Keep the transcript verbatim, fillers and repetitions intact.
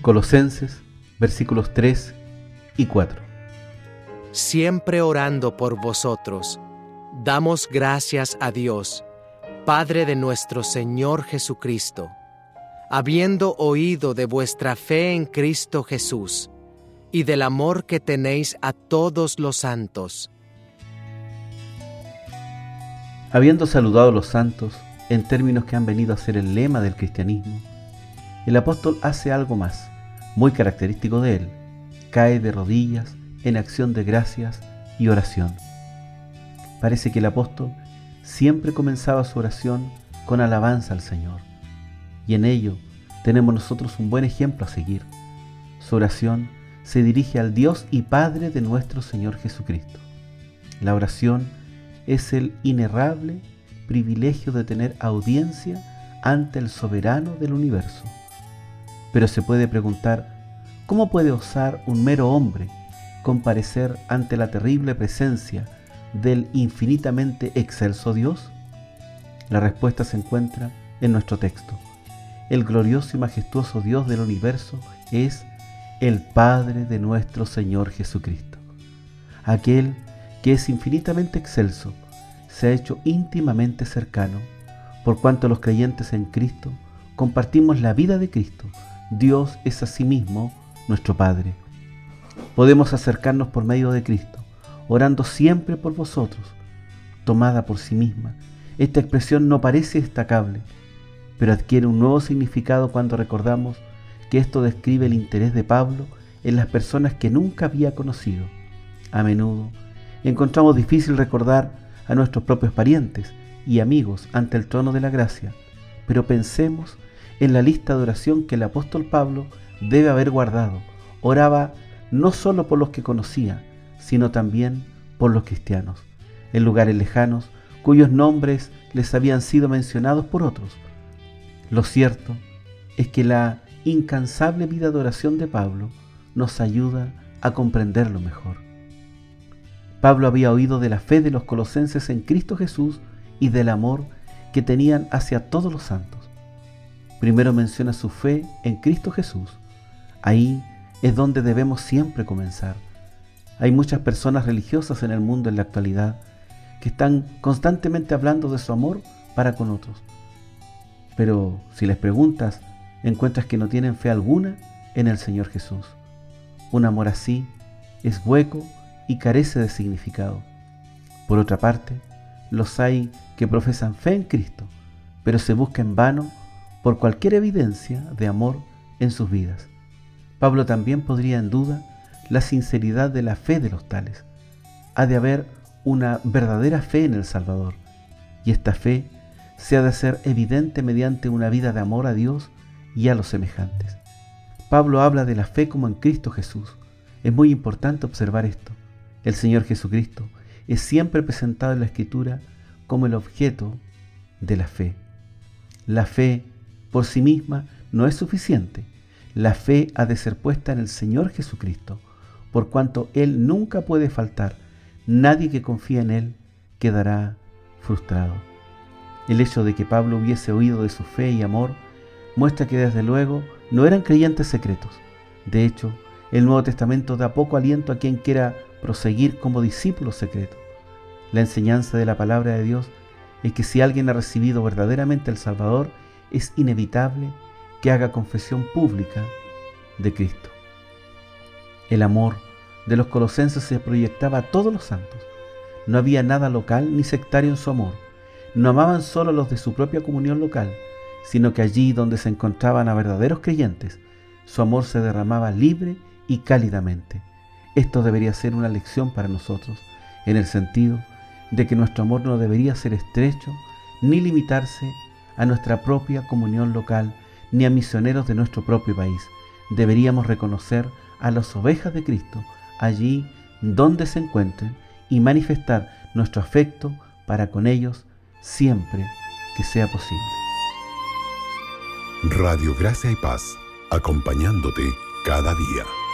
Colosenses, versículos tres y cuatro. Siempre orando por vosotros, damos gracias a Dios, Padre de nuestro Señor Jesucristo, habiendo oído de vuestra fe en Cristo Jesús y del amor que tenéis a todos los santos. Habiendo saludado a los santos en términos que han venido a ser el lema del cristianismo, el apóstol hace algo más, muy característico de él: cae de rodillas en acción de gracias y oración. Parece que el apóstol siempre comenzaba su oración con alabanza al Señor, y en ello tenemos nosotros un buen ejemplo a seguir. Su oración se dirige al Dios y Padre de nuestro Señor Jesucristo. La oración es el inerrable privilegio de tener audiencia ante el soberano del universo. Pero se puede preguntar, ¿cómo puede osar un mero hombre comparecer ante la terrible presencia del infinitamente excelso Dios? La respuesta se encuentra en nuestro texto. El glorioso y majestuoso Dios del universo es el Padre de nuestro Señor Jesucristo. Aquel que es infinitamente excelso se ha hecho íntimamente cercano, por cuanto los creyentes en Cristo compartimos la vida de Cristo. Dios es asimismo nuestro Padre. Podemos acercarnos por medio de Cristo, orando siempre por vosotros. Tomada por sí misma, esta expresión no parece destacable, pero adquiere un nuevo significado cuando recordamos que esto describe el interés de Pablo en las personas que nunca había conocido. A menudo encontramos difícil recordar a nuestros propios parientes y amigos ante el trono de la gracia, pero pensemos en la lista de oración que el apóstol Pablo debe haber guardado. Oraba no solo por los que conocía, sino también por los cristianos, en lugares lejanos cuyos nombres les habían sido mencionados por otros. Lo cierto es que la incansable vida de oración de Pablo nos ayuda a comprenderlo mejor. Pablo había oído de la fe de los colosenses en Cristo Jesús y del amor que tenían hacia todos los santos. Primero menciona su fe en Cristo Jesús. Ahí es donde debemos siempre comenzar. Hay muchas personas religiosas en el mundo en la actualidad que están constantemente hablando de su amor para con otros. Pero si les preguntas, encuentras que no tienen fe alguna en el Señor Jesús. Un amor así es hueco y carece de significado. Por otra parte, los hay que profesan fe en Cristo, pero se busca en vano por cualquier evidencia de amor en sus vidas. Pablo también podría en duda la sinceridad de la fe de los tales. Ha de haber una verdadera fe en el Salvador, y esta fe se ha de hacer evidente mediante una vida de amor a Dios y a los semejantes. Pablo habla de la fe como en Cristo Jesús. Es muy importante observar esto. El Señor Jesucristo es siempre presentado en la Escritura como el objeto de la fe. La fe por sí misma no es suficiente. La fe ha de ser puesta en el Señor Jesucristo, por cuanto Él nunca puede faltar. Nadie que confía en Él quedará frustrado. El hecho de que Pablo hubiese oído de su fe y amor muestra que desde luego no eran creyentes secretos. De hecho, el Nuevo Testamento da poco aliento a quien quiera proseguir como discípulo secreto. La enseñanza de la palabra de Dios es que si alguien ha recibido verdaderamente al Salvador, es inevitable que haga confesión pública de Cristo. El amor de los colosenses se proyectaba a todos los santos. No había nada local ni sectario en su amor. No amaban solo a los de su propia comunión local, sino que allí donde se encontraban a verdaderos creyentes, su amor se derramaba libre y cálidamente. Esto debería ser una lección para nosotros, en el sentido de que nuestro amor no debería ser estrecho ni limitarse a nuestra propia comunión local ni a misioneros de nuestro propio país. Deberíamos reconocer a las ovejas de Cristo allí donde se encuentren y manifestar nuestro afecto para con ellos siempre que sea posible. Radio Gracia y Paz, acompañándote cada día.